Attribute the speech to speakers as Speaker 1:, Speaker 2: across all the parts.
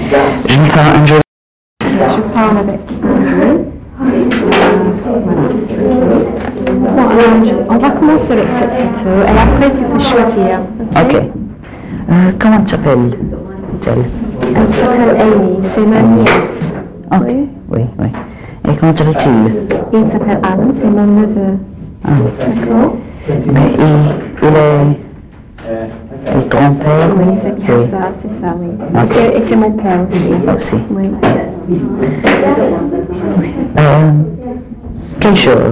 Speaker 1: Je me parle Angel.
Speaker 2: Je parle avec Andrew. Bon, on va commencer avec cette photo et après tu peux choisir.
Speaker 1: Ok. Comment s'appelle-t-elle?
Speaker 2: Elle s'appelle Amy, c'est ma nièce.
Speaker 1: Ok, oui. Et comment s'appelle-t-il?
Speaker 2: Il s'appelle Alan, c'est mon neveu.
Speaker 1: Ah.
Speaker 2: D'accord.
Speaker 1: Mais il est grand-père?
Speaker 2: Oui, c'est bien ça, c'est ça, oui.
Speaker 1: Ok.
Speaker 2: Et c'est mon père aussi.
Speaker 1: Aussi.
Speaker 2: Oui.
Speaker 1: Quel jour?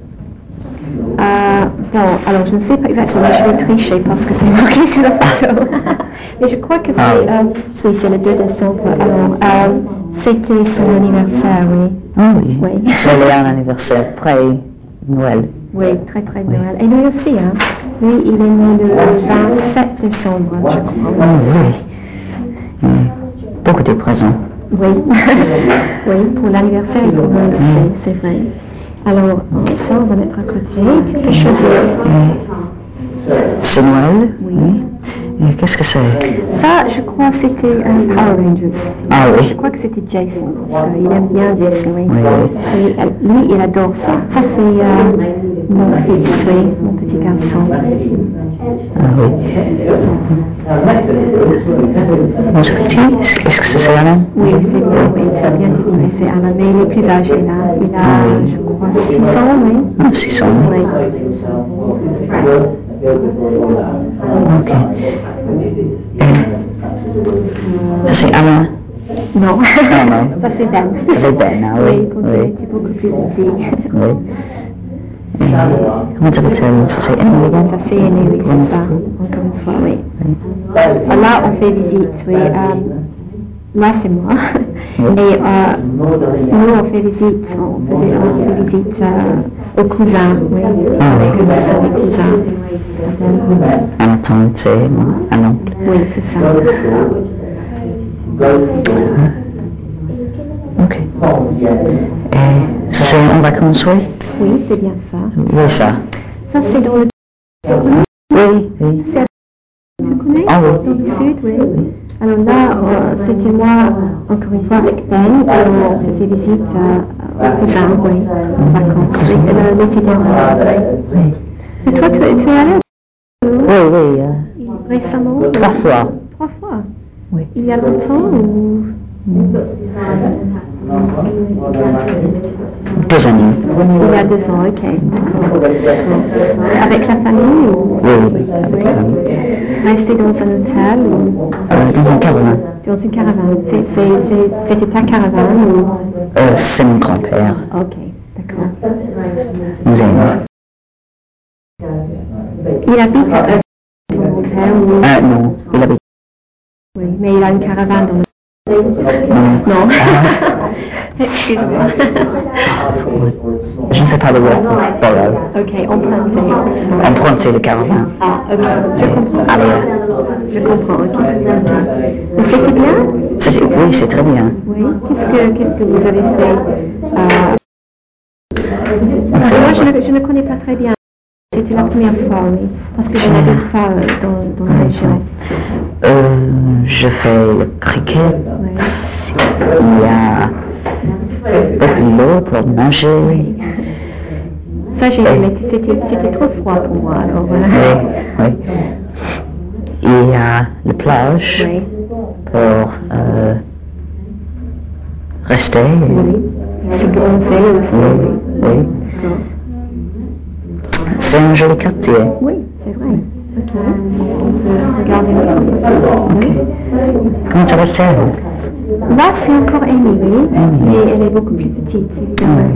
Speaker 2: Bon, alors je ne sais pas exactement, je vais tricher parce que c'est marqué sur la photo. Mais je crois que c'est, oui, c'est le 2 décembre. Alors, c'était son anniversaire, oui.
Speaker 1: Ah oui.
Speaker 2: Oui.
Speaker 1: C'est un anniversaire près Noël.
Speaker 2: Oui, très près de Noël. Et lui aussi, hein. Lui, il est né le 27 décembre, je crois.
Speaker 1: Oh oui. Beaucoup de présents.
Speaker 2: Oui. Oui, pour l'anniversaire et pour Noël aussi, c'est vrai. Alors, ça, on va mettre à côté. Tu peux choisir.
Speaker 1: C'est Noël?
Speaker 2: Oui.
Speaker 1: Et qu'est-ce que c'est?
Speaker 2: Ça, je crois que c'était Power Rangers.
Speaker 1: Ah oui.
Speaker 2: Je crois que c'était Jason. Il aime bien Jason, oui.
Speaker 1: Oui.
Speaker 2: Et, lui, il adore ça. Ça, c'est mon fils, oui, mon petit garçon.
Speaker 1: Ah oui. Comment s'appelle-t-il? Est-ce que c'est Alan?
Speaker 2: Oui, c'est bien, oui, tu as bien deviné, c'est Alan, mais il est plus âgé là. Il a, je crois, 6 ans, oui.
Speaker 1: Ah, 6 ans.
Speaker 2: Oui.
Speaker 1: Ok. Ça c'est Alain?
Speaker 2: Non.
Speaker 1: Ah non.
Speaker 2: Ça c'est Ben.
Speaker 1: C'est Ben, ah oui.
Speaker 2: Oui, il était beaucoup plus petit.
Speaker 1: Oui. Et comment s'appelle-t-elle? Ça c'est Emily?
Speaker 2: Ça c'est aîné, oui, c'est ça. Encore une fois, oui. Là, on fait visite, oui. Là, c'est moi.
Speaker 1: Oui.
Speaker 2: Et nous, on fait visite, on fait visite aux cousins, oui.
Speaker 1: Ah
Speaker 2: Avec
Speaker 1: oui.
Speaker 2: les cousins.
Speaker 1: Un tante, c'est un oncle.
Speaker 2: Oui, c'est ça.
Speaker 1: Ok. Et ça c'est en vacances, oui?
Speaker 2: Oui, c'est bien ça.
Speaker 1: Oui, ça.
Speaker 2: Ça, c'est dans le...
Speaker 1: Oui, oui.
Speaker 2: Tu connais?
Speaker 1: Ah oui.
Speaker 2: Dans le sud, oui. Alors là, c'était moi, encore une fois, avec Ben, et on faisait visite aux cousins, oui, en vacances. L'été dernier, oui. Et toi, tu es allé?
Speaker 1: Oui.
Speaker 2: Récemment?
Speaker 1: 3 fois.
Speaker 2: 3 fois?
Speaker 1: Oui.
Speaker 2: Il y a longtemps ou...
Speaker 1: 2 années.
Speaker 2: Il y a 2 ans, ok. Avec la famille ou...
Speaker 1: Oui.
Speaker 2: Resté dans un hôtel ou...
Speaker 1: Dans une caravane.
Speaker 2: Dans une caravane. C'était ta caravane ou...
Speaker 1: C'est mon grand-père.
Speaker 2: Ok, d'accord.
Speaker 1: Nous aimons.
Speaker 2: Il habite à ton grand-père ou...
Speaker 1: Non, il habite.
Speaker 2: Oui, mais il a une caravane dans le... Non. Excuse-moi.
Speaker 1: Je ne sais pas le word pour borrow.
Speaker 2: Ok, emprunter.
Speaker 1: Emprunter le caravane.
Speaker 2: Ah, ok, je comprends.
Speaker 1: Allez.
Speaker 2: Je comprends, ok. Mais c'était bien?
Speaker 1: Oui, c'est très bien.
Speaker 2: Oui. Qu'est-ce que vous avez fait? Moi, je ne connais pas très bien. C'était la première fois, oui. Parce que je n'habite pas dans la région.
Speaker 1: Je fais le cricket.
Speaker 2: Oui.
Speaker 1: Il y a beaucoup d'eau pour manger.
Speaker 2: Oui. Ça, j'ai aimé. C'était trop froid pour moi, alors.
Speaker 1: Oui. Il y a la plage
Speaker 2: Oui.
Speaker 1: pour rester.
Speaker 2: Oui. C'est bronzé aussi.
Speaker 1: Oui. C'est un joli quartier.
Speaker 2: Oui, c'est vrai. Ok. On peut regarder notre
Speaker 1: Ok. Comment s'appelle-t-elle?
Speaker 2: Là, c'est encore Amy, oui.
Speaker 1: Amy.
Speaker 2: Mais elle est beaucoup plus petite, évidemment.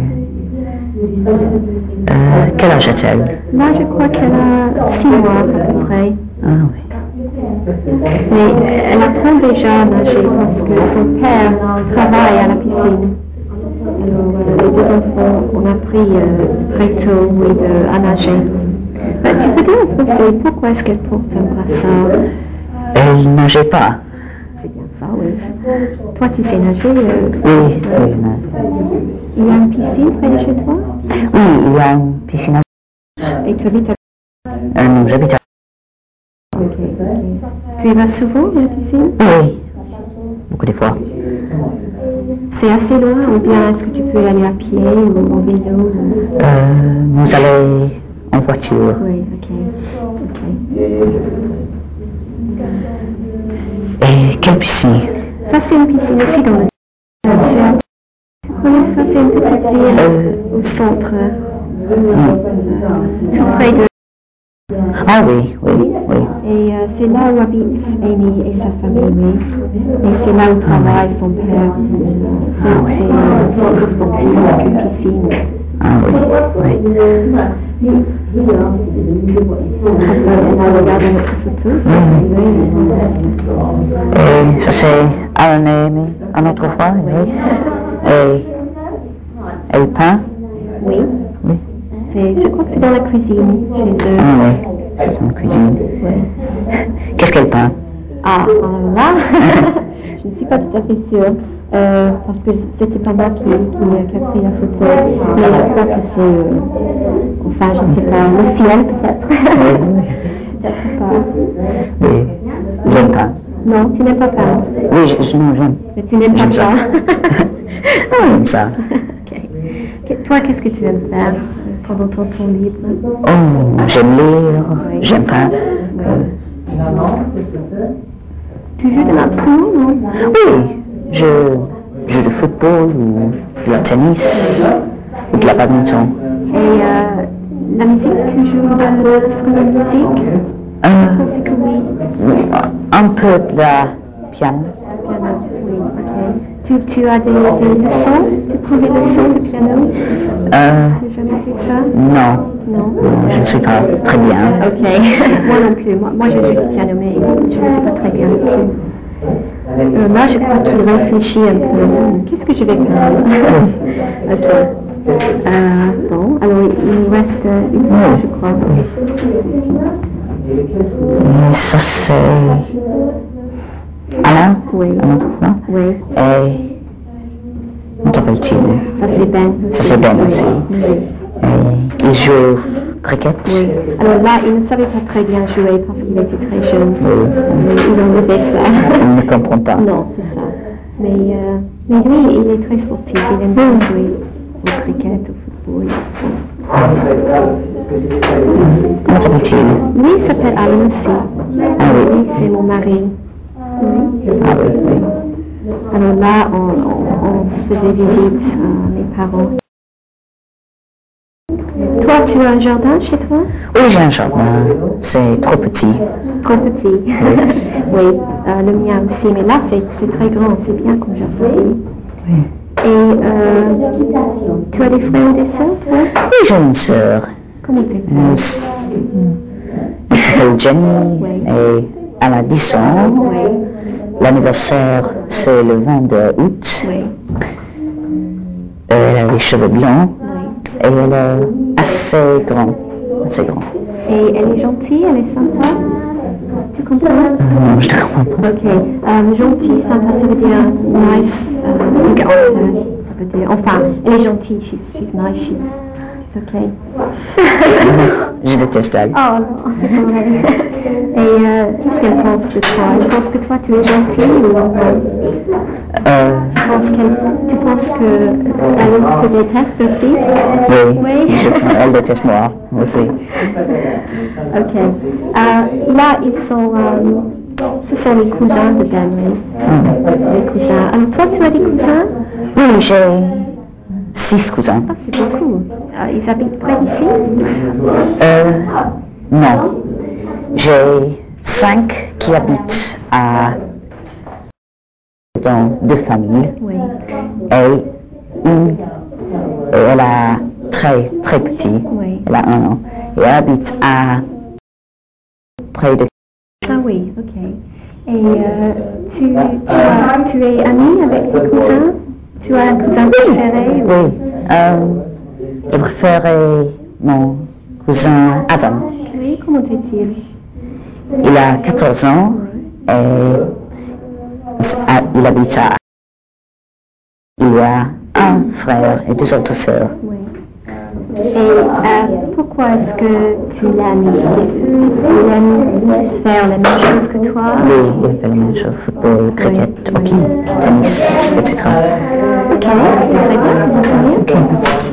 Speaker 1: Quel âge a-t-elle?
Speaker 2: Là, je crois qu'elle a 6 mois à peu près.
Speaker 1: Ah oui.
Speaker 2: Mais elle apprend déjà à nager parce que son père travaille à la piscine. Alors, les 2 enfants ont appris très tôt, oui, à nager. Tu peux dire en français pourquoi est-ce qu'elle porte un brassard?
Speaker 1: Elle ne nageait pas.
Speaker 2: C'est bien ça, oui. Toi, tu sais nager?
Speaker 1: Oui.
Speaker 2: Il y a une piscine près de chez toi?
Speaker 1: Oui, il y a une piscine.
Speaker 2: Et tu habites à...
Speaker 1: Non, j'habite à...
Speaker 2: Ok. Tu y vas souvent à la piscine?
Speaker 1: Oui. beaucoup d'efforts.
Speaker 2: C'est assez loin ou bien est-ce que tu peux aller à pied ou en vélo?
Speaker 1: Nous allons en voiture.
Speaker 2: Oui, ok.
Speaker 1: Et quelle piscine?
Speaker 2: Ça c'est une piscine aussi dans le... Oui, ça c'est une petite ville au centre. Tout près de...
Speaker 1: Ah oui.
Speaker 2: Et c'est là où habite Amy et sa famille, oui. Et c'est là où travaille son père. C'est centre sportif avec une piscine.
Speaker 1: Ah oui.
Speaker 2: On va regarder notre photo.
Speaker 1: Et ça c'est Alan et Amy, un autre fois, oui. Et le pain?
Speaker 2: Oui.
Speaker 1: Oui.
Speaker 2: Je crois que c'est dans la cuisine chez eux.
Speaker 1: Ah oui, c'est une cuisine.
Speaker 2: Oui.
Speaker 1: Qu'est-ce qu'elle peint?
Speaker 2: Ah, alors là, je ne suis pas tout à fait sûre. Parce que c'était pas moi qui a pris la photo. Mais je crois que c'est... enfin, je ne sais pas, le ciel peut-être. Peut-être pas.
Speaker 1: Oui. J'aime pas.
Speaker 2: Non, tu n'aimes pas peindre.
Speaker 1: Oui, non, j'aime.
Speaker 2: Mais tu n'aimes pas
Speaker 1: J'aime ça.
Speaker 2: ça.
Speaker 1: J'aime ça.
Speaker 2: Ok. Toi, qu'est-ce que tu aimes faire pendant ton temps libre?
Speaker 1: Oh, j'aime lire,
Speaker 2: Oui.
Speaker 1: j'aime peindre.
Speaker 2: Tu joues de l'instrument, non?
Speaker 1: Oui, je joue du football ou de la tennis ou de la badminton.
Speaker 2: Et la musique, tu joues de l'instrument de musique? Je pense que oui.
Speaker 1: Un peu de la piano.
Speaker 2: Piano, oui, ok. Tu as des leçons? Tu prends des leçons de piano? Tu n'as jamais fait ça?
Speaker 1: Non.
Speaker 2: Non?
Speaker 1: Je ne suis pas très bien.
Speaker 2: Ok. Moi non plus. Moi je joue du piano, mais je ne suis pas très bien non plus. Là, je crois qu'il réfléchit un peu. Qu'est-ce que je vais faire? Ok. Bon, alors il nous reste une fois, je crois.
Speaker 1: Et ça c'est Alain?
Speaker 2: Oui.
Speaker 1: Un autre fois?
Speaker 2: Oui.
Speaker 1: Et comment s'appelle-t-il?
Speaker 2: Ça c'est Ben.
Speaker 1: Ça c'est Ben aussi.
Speaker 2: Oui.
Speaker 1: Et il joue au cricket?
Speaker 2: Oui. Alors là, il ne savait pas très bien jouer parce qu'il était très jeune.
Speaker 1: Oui.
Speaker 2: Mais il enlevait ça.
Speaker 1: Il ne comprend pas.
Speaker 2: Non, c'est ça. Mais lui, il est très sportif. Il aime bien jouer au cricket, au football et tout ça.
Speaker 1: Comment s'appelle-t-il?
Speaker 2: Lui, il s'appelle Alan aussi.
Speaker 1: Ah oui.
Speaker 2: Lui, c'est mon mari. Oui.
Speaker 1: Ah oui.
Speaker 2: Alors là, on faisait visite à mes parents. Toi, tu as un jardin chez toi?
Speaker 1: Oui, j'ai un jardin. C'est trop petit.
Speaker 2: Trop petit. Oui, le mien aussi. Mais là, c'est très grand. C'est bien comme jardin.
Speaker 1: Oui.
Speaker 2: Et tu as des frères ou des sœurs, toi?
Speaker 1: Oui, j'ai une sœur.
Speaker 2: Comment tu
Speaker 1: Elle s'appelle Jenny
Speaker 2: Oui.
Speaker 1: et elle a 10 ans.
Speaker 2: Oui.
Speaker 1: L'anniversaire, c'est le 22 août.
Speaker 2: Oui.
Speaker 1: Elle a les cheveux blancs
Speaker 2: Oui.
Speaker 1: et elle est assez grand. Assez grand.
Speaker 2: Et elle est gentille, elle est sympa. Tu comprends?
Speaker 1: Non, je ne comprends pas.
Speaker 2: Ok. Gentille, sympa, ça veut dire nice. Ça veut dire, enfin, elle est gentille. She's nice. She's okay.
Speaker 1: Je déteste elle.
Speaker 2: Oh non, c'est pas vrai. Et qu'est-ce qu'elle pense de toi? Elle pense que toi tu es gentille ou tu penses que elle te déteste aussi?
Speaker 1: Oui,
Speaker 2: Oui.
Speaker 1: elle déteste moi aussi.
Speaker 2: Ok. Là, ce sont les cousins de Ben, les cousins. Alors toi, tu as des cousins?
Speaker 1: Oui, j'ai 6 cousins.
Speaker 2: Ah, c'est beaucoup. Ils habitent près d'ici?
Speaker 1: Non. J'ai 5 qui habitent dans 2 familles.
Speaker 2: Oui.
Speaker 1: Et elle a très petit.
Speaker 2: Oui.
Speaker 1: Elle a 1 an. Et elle habite à près de...
Speaker 2: Ah oui, ok. Et tu es amie avec tes cousins? Tu as un cousin préféré?
Speaker 1: Oui. Je préférais mon cousin Adam.
Speaker 2: Oui, comment est-il?
Speaker 1: Il a 14 ans et il habite à... Il y a un frère et 2 autres sœurs.
Speaker 2: Oui. Et pourquoi est-ce que tu l'aimes? Il aime faire la même chose que toi?
Speaker 1: Oui, il fait la même chose, football, cricket, hockey, tennis, etc.